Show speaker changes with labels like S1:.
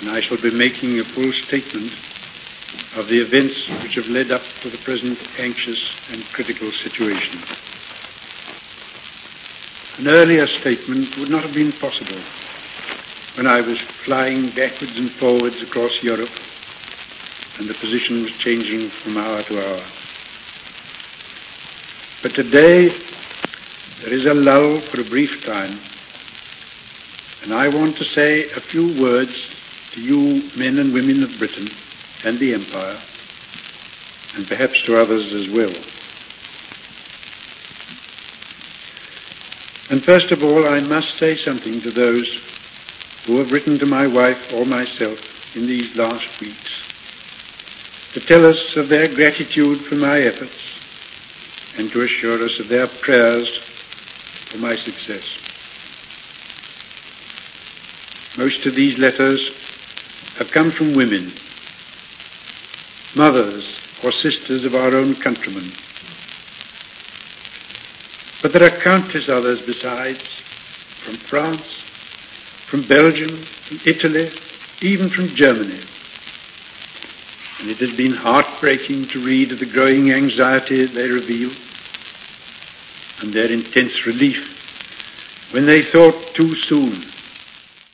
S1: and I shall be making a full statement of the events which have led up to the present anxious and critical situation. An earlier statement would not have been possible when I was flying backwards and forwards across Europe and the position was changing from hour to hour. But today there is a lull for a brief time, and I want to say a few words to you men and women of Britain and the Empire, and perhaps to others as well. And first of all, I must say something to those who have written to my wife or myself in these last weeks to tell us of their gratitude for my efforts and to assure us of their prayers for my success. Most of these letters have come from women, mothers or sisters of our own countrymen. But there are countless others besides, from France, from Belgium, from Italy, even from Germany. And it has been heartbreaking to read of the growing anxiety they reveal and their intense relief when they thought too soon